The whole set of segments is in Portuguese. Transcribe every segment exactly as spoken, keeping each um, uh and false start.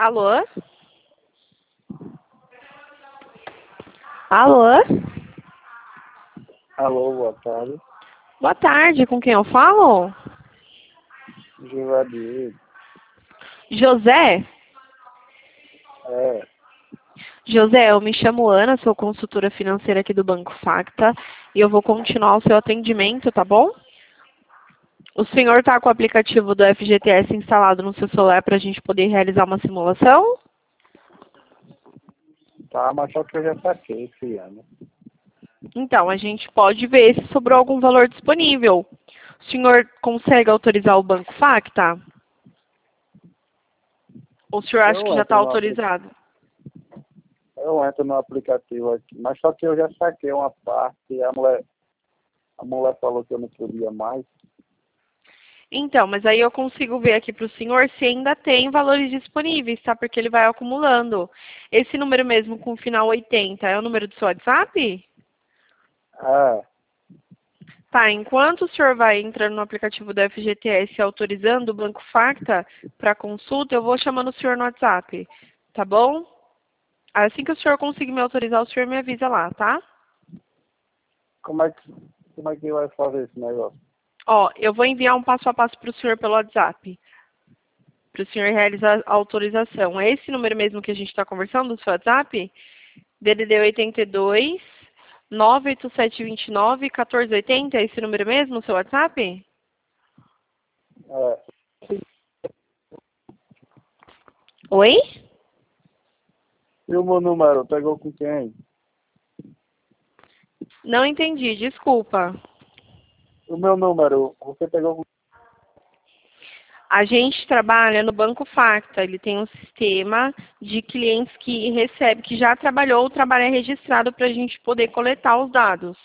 Alô? Alô? Alô, boa tarde. Boa tarde, com quem eu falo? Givadir. José? É, José, eu me chamo Ana, sou consultora financeira aqui do Banco Facta e eu vou continuar o seu atendimento, tá bom? O senhor está com o aplicativo do F G T S instalado no seu celular para a gente poder realizar uma simulação? tá, mas só que eu já saquei esse ano. Então, a gente pode ver se sobrou algum valor disponível. O senhor consegue autorizar o Banco Facta? Ou o senhor acha que Eu já está entro no, apli- autorizado? eu entro no aplicativo aqui, mas só que eu já saquei uma parte e a mulher, a mulher falou que eu não podia mais. Então, mas aí eu consigo ver aqui para o senhor se ainda tem valores disponíveis, tá? Porque ele vai acumulando. Esse número mesmo com o final oitenta é o número do seu WhatsApp? É, Tá, enquanto o senhor vai entrando no aplicativo da F G T S autorizando o Banco Facta para consulta, eu vou chamando o senhor no WhatsApp, tá bom? Assim que o senhor conseguir me autorizar, o senhor me avisa lá, tá? como é que, como é que vai fazer esse negócio? Ó, eu vou enviar um passo a passo para o senhor pelo WhatsApp, para o senhor realizar a autorização. É esse número mesmo que a gente está conversando, do seu WhatsApp? D D D oitenta e dois, nove oito sete dois nove, um quatro oito zero, é esse número mesmo, o seu WhatsApp? É, Oi? e o meu número, pegou com quem? Não entendi, desculpa. O meu número, você pegou com... A gente trabalha no Banco Facta, ele tem um sistema de clientes que recebe, que já trabalhou, o trabalho é registrado para a gente poder coletar os dados.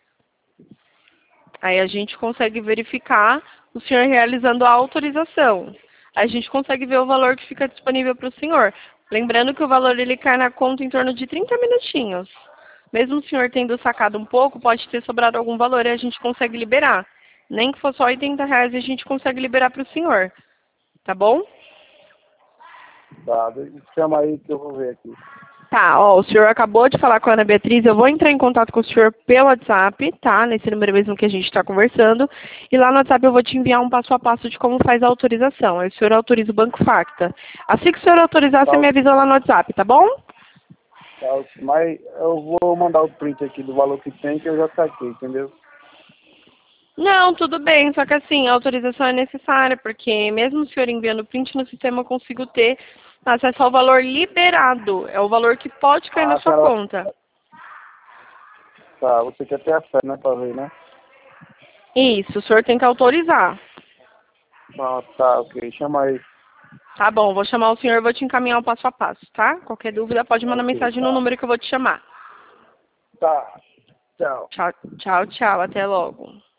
Aí a gente consegue verificar o senhor realizando a autorização. A gente consegue ver o valor que fica disponível para o senhor. Lembrando que o valor ele cai na conta em torno de trinta minutinhos. Mesmo o senhor tendo sacado um pouco, pode ter sobrado algum valor e a gente consegue liberar. Nem que for só oitenta reais, a gente consegue liberar para o senhor. Tá bom? Tá, chama aí que eu vou ver aqui. Tá, ó, o senhor acabou de falar com a Ana Beatriz, eu vou entrar em contato com o senhor pelo WhatsApp, tá? Nesse número mesmo que a gente está conversando. E lá no WhatsApp eu vou te enviar um passo a passo de como faz a autorização. Aí o senhor autoriza o Banco Facta. Assim que o senhor autorizar, você Tá, me avisa lá no WhatsApp, tá bom? tá, mas eu vou mandar o print aqui do valor que tem, que eu já saquei, entendeu? Não, tudo bem, só que assim, a autorização é necessária, porque mesmo o senhor enviando o print no sistema, eu consigo ter acesso ao valor liberado. É o valor que pode cair na Ah, a sua senhora, conta. tá, você quer ter acesso, né, pra ver, né? Isso, o senhor tem que autorizar. Ah, tá, ok, chama aí. Tá bom, vou chamar o senhor e vou te encaminhar o passo a passo, tá? Qualquer dúvida pode mandar Ok, mensagem no tá. número que eu vou te chamar. Tá, tchau. Tchau, tchau, tchau. Até logo.